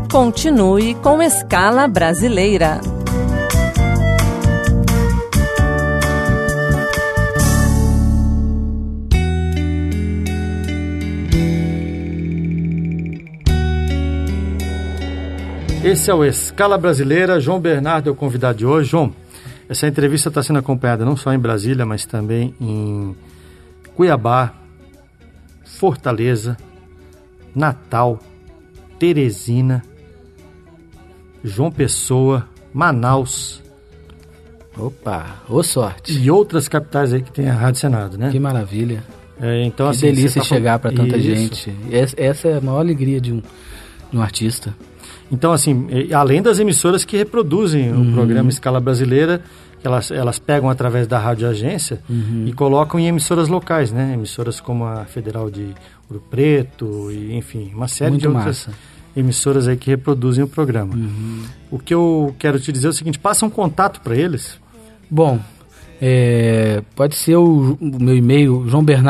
Continue com Escala Brasileira. Esse é o Escala Brasileira. João Bernardo é o convidado de hoje. João, essa entrevista está sendo acompanhada não só em Brasília, mas também em Cuiabá, Fortaleza, Natal, Teresina, João Pessoa, Manaus. Opa, ô sorte. E outras capitais aí que tem a Rádio Senado, né? Que maravilha. Então, que assim, delícia chegar para tanta Isso. gente. Essa é a maior alegria de um artista. Então, assim, além das emissoras que reproduzem o programa Escala Brasileira, elas pegam através da radioagência e colocam em emissoras locais, né? Emissoras como a Federal de Ouro Preto, e, enfim, uma série Muito de outras emissoras aí que reproduzem o programa. O que eu quero te dizer é o seguinte, passa um contato para eles. Bom, pode ser o meu e-mail,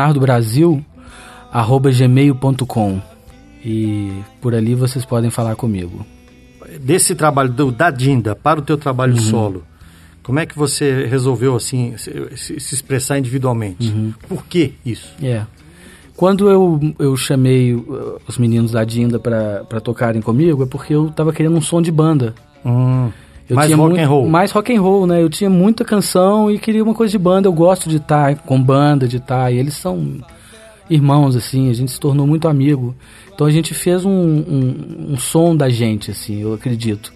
joãobernardobrasil@gmail.com. E por ali vocês podem falar comigo. Desse trabalho da Dinda para o teu trabalho solo, como é que você resolveu assim se expressar individualmente? Por que isso? Quando eu chamei os meninos da Dinda para tocarem comigo, é porque eu estava querendo um som de banda. Mais rock and roll. Mais rock and roll, né? Eu tinha muita canção e queria uma coisa de banda. Eu gosto de estar com banda, e eles são irmãos, assim, a gente se tornou muito amigo. Então a gente fez um som da gente, assim, eu acredito.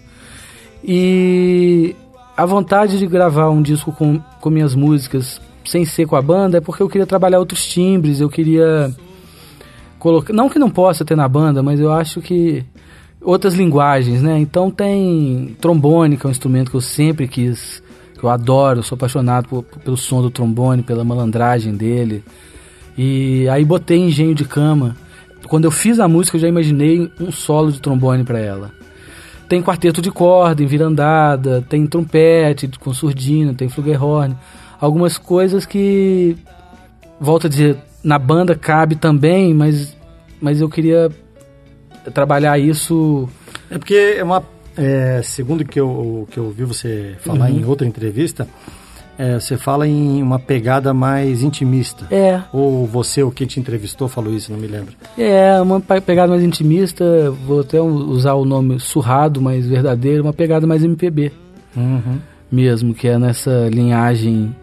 E a vontade de gravar um disco com minhas músicas sem ser com a banda é porque eu queria trabalhar outros timbres, eu queria colocar... Não que não possa ter na banda, mas eu acho que outras linguagens, né? Então tem trombone, que é um instrumento que eu sempre quis, que eu adoro, eu sou apaixonado pelo som do trombone, pela malandragem dele. E aí botei engenho de cama. Quando eu fiz a música, eu já imaginei um solo de trombone para ela. Tem quarteto de corda em virandada, tem trompete com surdina, tem flugelhorn. Algumas coisas que, volto a dizer, na banda cabe também, mas eu queria trabalhar isso... É porque segundo o que eu ouvi você falar em outra entrevista... você fala em uma pegada mais intimista. Ou você, ou quem te entrevistou, falou isso, não me lembro. Uma pegada mais intimista, vou até usar o nome surrado, mas verdadeiro, uma pegada mais MPB. Mesmo, que é nessa linhagem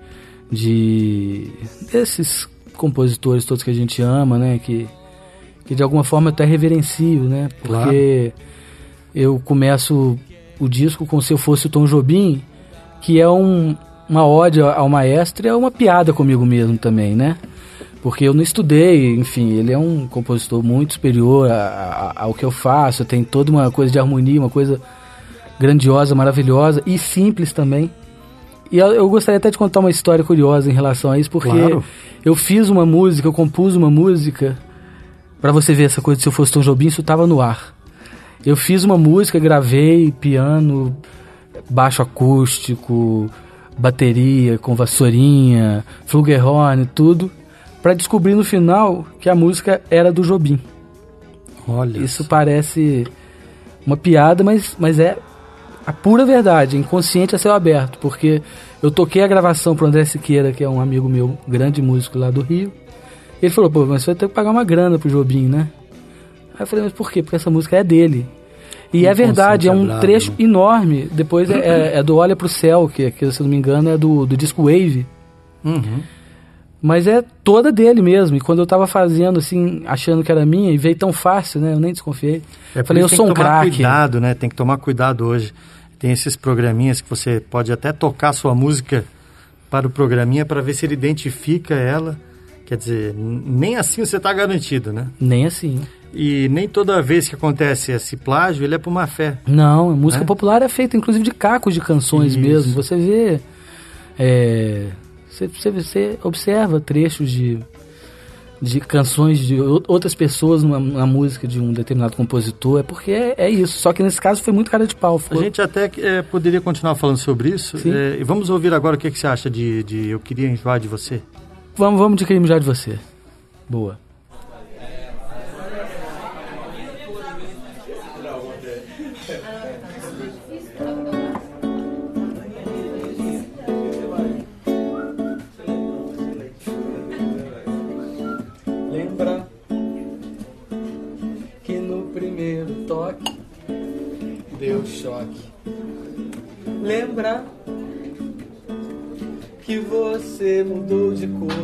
desses compositores todos que a gente ama, né? Que de alguma forma até reverencio, né? Porque eu começo o disco com Se Eu Fosse o Tom Jobim, que é uma ode ao maestro, é uma piada comigo mesmo também, né? Porque eu não estudei, enfim, ele é um compositor muito superior ao que eu faço, tem toda uma coisa de harmonia, uma coisa grandiosa, maravilhosa e simples também. E eu gostaria até de contar uma história curiosa em relação a isso, porque eu fiz uma música, eu compus uma música, pra você ver essa coisa de Se Eu Fosse Tom Jobim, isso tava no ar. Eu fiz uma música, gravei piano, baixo acústico, bateria com vassourinha, flugelhorn, tudo, para descobrir no final que a música era do Jobim. Olha. Isso parece uma piada, mas é a pura verdade, inconsciente a céu aberto, porque eu toquei a gravação pro André Siqueira, que é um amigo meu, grande músico lá do Rio. Ele falou, mas você vai ter que pagar uma grana pro Jobim, né? Aí eu falei, mas por quê? Porque essa música é dele. E é verdade, é um trecho enorme. Depois é do Olha Pro Céu, que se eu não me engano é do disco Wave. Mas é toda dele mesmo. E quando eu tava fazendo, assim, achando que era minha, e veio tão fácil, né? Eu nem desconfiei. Falei, eu sou um craque. Cuidado, né? Tem que tomar cuidado hoje. Tem esses programinhas que você pode até tocar sua música para o programinha para ver se ele identifica ela. Quer dizer, nem assim você tá garantido, né? Nem assim. E nem toda vez que acontece esse plágio, ele é por má fé. Não, a música popular é feita inclusive de cacos de canções mesmo. Você vê... Você observa trechos de canções de outras pessoas na música de um determinado compositor. É porque é isso. Só que nesse caso foi muito cara de pau. A gente até poderia continuar falando sobre isso. E vamos ouvir agora o que você acha de Eu Queria Enjoar de Você. Vamos de Queria Enjoar de Você. Boa. Lembra que no primeiro toque deu choque. Lembra que você mudou de cor.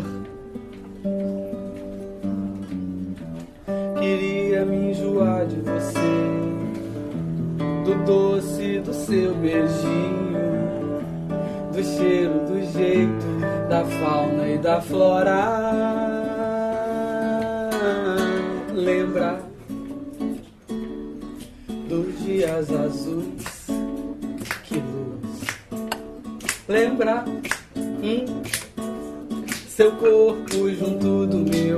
Queria me enjoar de você, do doce do seu beijinho, do cheiro, do jeito, da fauna e da flora. Lembra dos dias azuis, que luz. Lembra seu corpo junto do meu.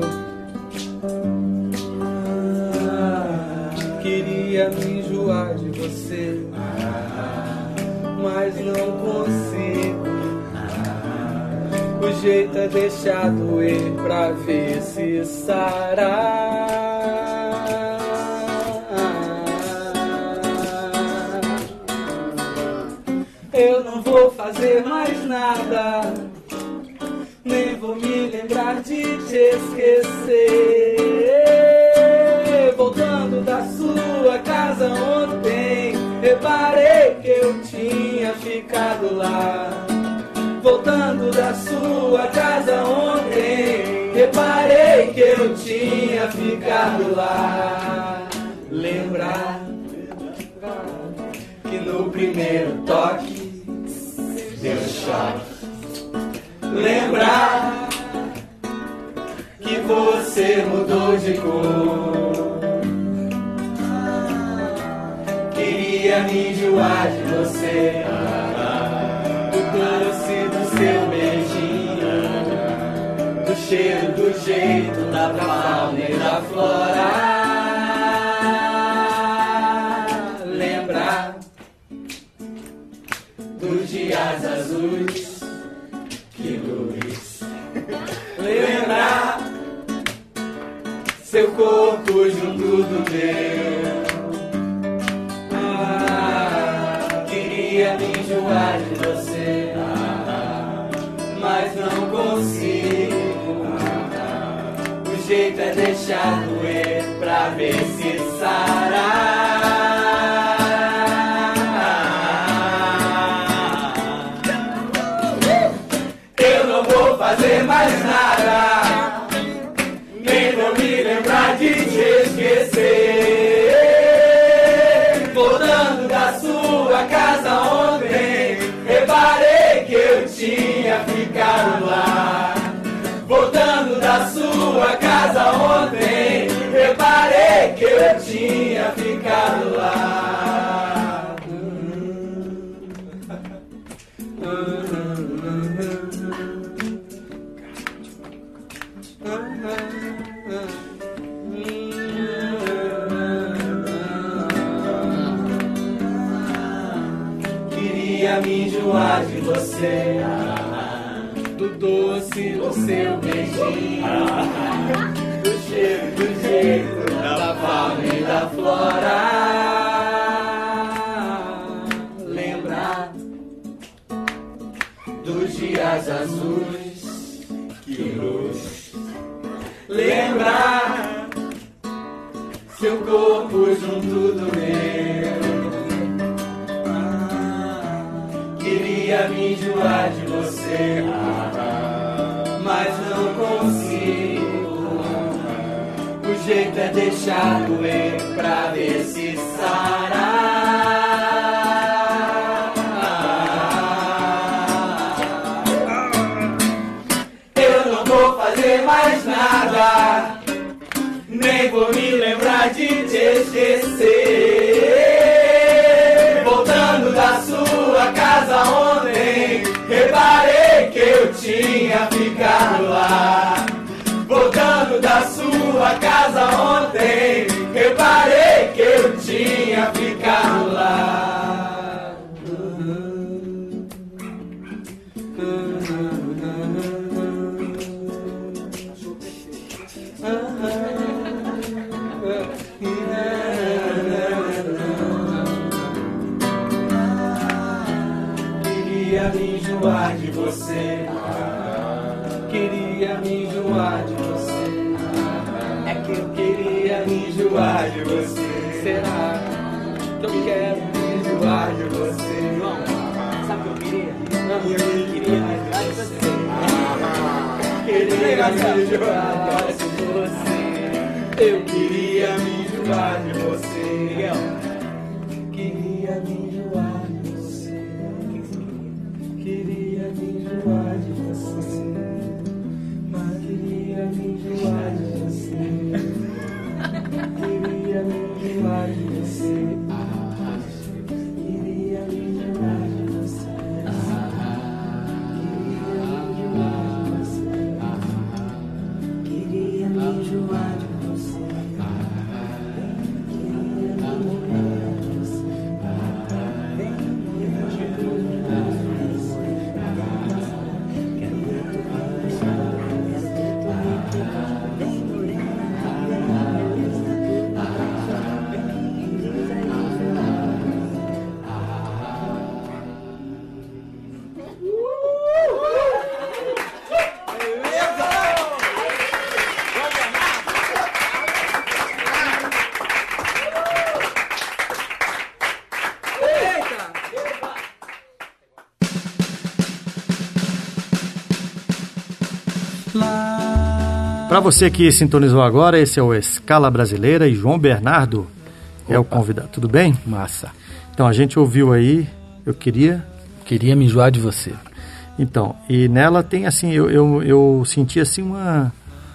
Queria me enjoar de você, mas não consigo. O jeito é deixar doer pra ver se sarar. Eu não vou fazer mais nada, nem vou me lembrar de te esquecer. Voltando da sua casa ontem, reparei que eu tinha ficado lá. Voltando da sua casa ontem, reparei que eu tinha ficado lá. Lembrar que no primeiro toque deu choque. Lembrar que você mudou de cor. Queria me enjoar de você, do doce do seu beijinho, do cheiro, do jeito, da fauna e da flora. Lembrar dos dias azuis, que luz. Lembrar seu corpo junto do meu. Queria me enjoar de você, mas não consigo. O jeito é deixar doer pra ver se sarar. Eu não vou fazer mais nada, nem vou me lembrar de te esquecer. Voltando da sua casa ontem, reparei que eu tinha ficado lá. Voltando da sua casa ontem, reparei que eu tinha ficado lá. Queria me enjoar de você, do doce do seu beijinho, do cheiro, do jeito, da fauna e da flora. Lembrar dos dias azuis, que luz. Lembrar seu corpo junto do meu. Queria me enjoar de você, mas não consigo. O jeito é deixar doer pra ver se sarar. Eu não vou fazer mais nada, nem vou me lembrar de te esquecer. Voltando da sua casa ontem, reparei que eu tinha ficado lá. Voltando da sua casa ontem, reparei que eu tinha ficado lá. enjoar de você. Queria me enjoar de você. É que eu queria me enjoar de você. Será que eu quero me enjoar de você? Não, sabe o que eu queria? Não, eu queria me enjoar de você. Queria me enjoar de você. Eu queria me enjoar de você. Miguel. Queria me enjoar de você. Queria me enjoar de você. Mas queria me enjoar de você. Queria me enjoar de você. Queria me enjoar de você. Queria me enjoar de você. Para você que sintonizou agora, esse é o Escala Brasileira e João Bernardo é o convidado. Tudo bem? Massa. Então, a gente ouviu aí, eu queria me enjoar de você. Então, e nela tem assim, eu senti assim uma,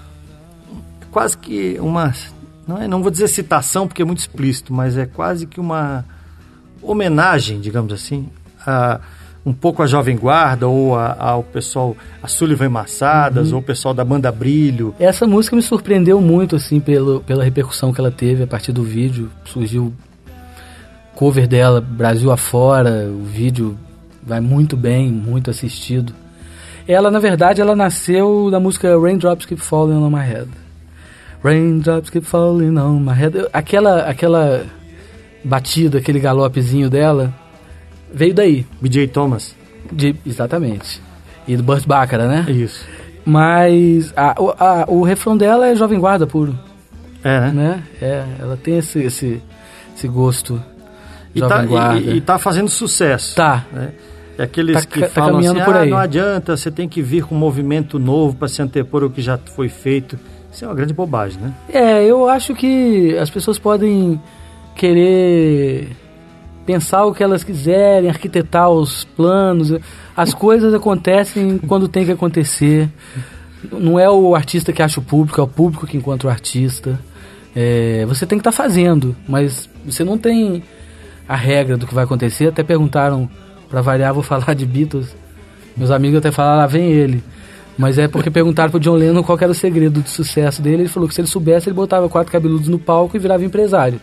quase que uma, não vou dizer citação porque é muito explícito, mas é quase que uma homenagem, digamos assim, um pouco à Jovem Guarda ou ao pessoal, a Sullivan e Massadas, ou o pessoal da Banda Brilho. Essa música me surpreendeu muito, assim, pela repercussão que ela teve a partir do vídeo. Surgiu cover dela Brasil afora, o vídeo vai muito bem, muito assistido. Ela, na verdade, ela nasceu da música Raindrops Keep Falling on My Head. Raindrops Keep Falling on My Head. Aquela batida, aquele galopezinho dela, veio daí. B.J. Thomas. Exatamente. E do Burt Bacharach, né? Isso. Mas o refrão dela é Jovem Guarda puro. É, né? Ela tem esse gosto Jovem Guarda. E tá fazendo sucesso. Tá. Né? É aqueles que falam assim, não adianta, você tem que vir com um movimento novo para se antepor ao que já foi feito. Isso é uma grande bobagem, né? Eu acho que as pessoas podem querer pensar o que elas quiserem, arquitetar os planos. As coisas acontecem quando tem que acontecer. Não é o artista que acha o público, é o público que encontra o artista. Você tem que estar fazendo, mas você não tem a regra do que vai acontecer. Até perguntaram, para variar, vou falar de Beatles. Meus amigos até falaram, lá vem ele. Mas é porque perguntaram pro John Lennon qual era o segredo do sucesso dele. Ele falou que se ele soubesse, ele botava 4 cabeludos no palco e virava empresário.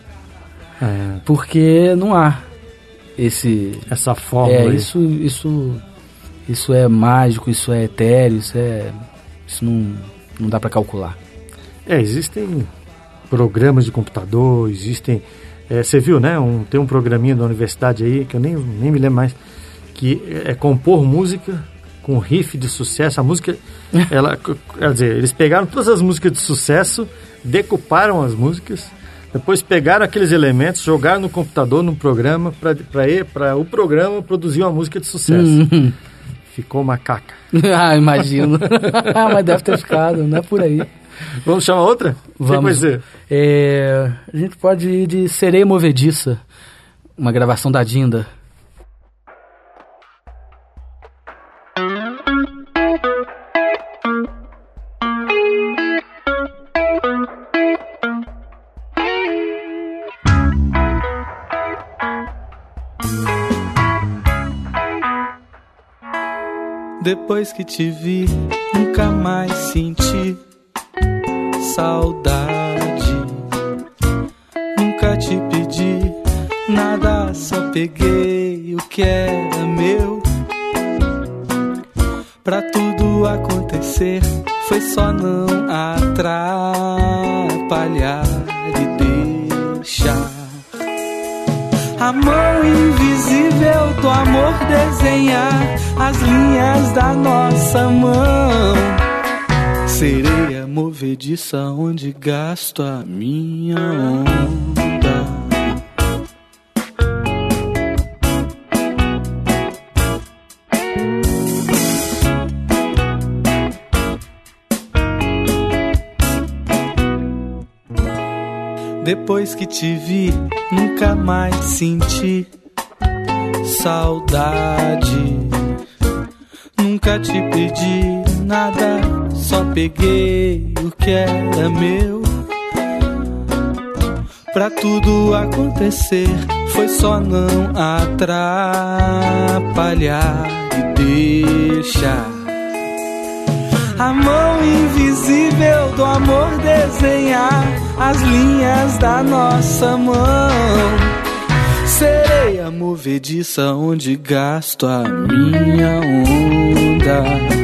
Porque não há essa fórmula. Isso é mágico, isso é etéreo, isso não dá para calcular. Existem programas de computador, existem... você viu, né? Tem um programinha da universidade aí, que eu nem me lembro mais, que é compor música com riff de sucesso. A música, quer dizer, eles pegaram todas as músicas de sucesso, decuparam as músicas, depois pegaram aqueles elementos, jogaram no computador, num programa, para o programa produzir uma música de sucesso. Ficou uma caca. Imagino. Mas deve ter ficado, não é por aí. Vamos chamar outra? Vamos. A gente pode ir de Sereia Movediça, uma gravação da Dinda. Depois que te vi, nunca mais senti saudade. Nunca te pedi nada, só peguei o que era meu. Pra tudo acontecer, foi só não atrapalhar e deixar a mão invisível do amor desenhar as linhas da nossa mão. Sereia movediça onde gasto a minha onda. Depois que te vi, nunca mais senti saudade. Nunca te pedi nada, só peguei o que era meu. Pra tudo acontecer, foi só não atrapalhar e deixar a mão invisível do amor desenhar as linhas da nossa mão. Sereia movediça onde gasto a minha onda.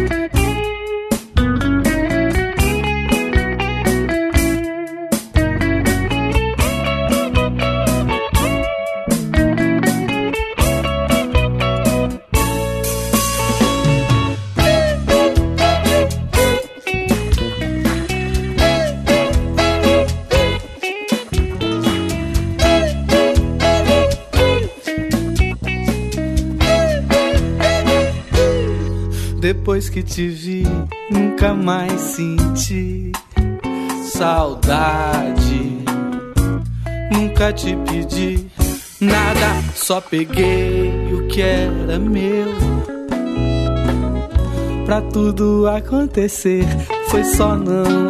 Depois que te vi, nunca mais senti saudade. Nunca te pedi nada, só peguei o que era meu. Pra tudo acontecer, foi só não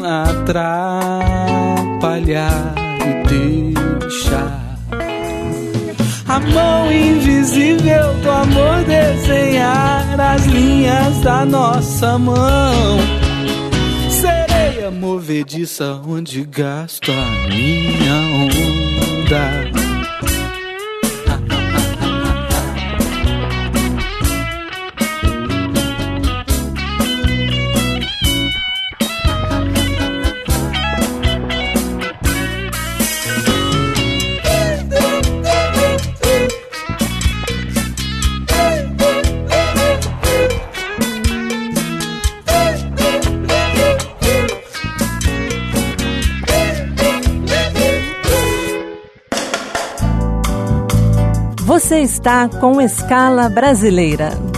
atrapalhar e deixar a mão invisível do amor desenhar as linhas da nossa mão. Sereia movediça onde gasto a minha onda. Você está com Escala Brasileira.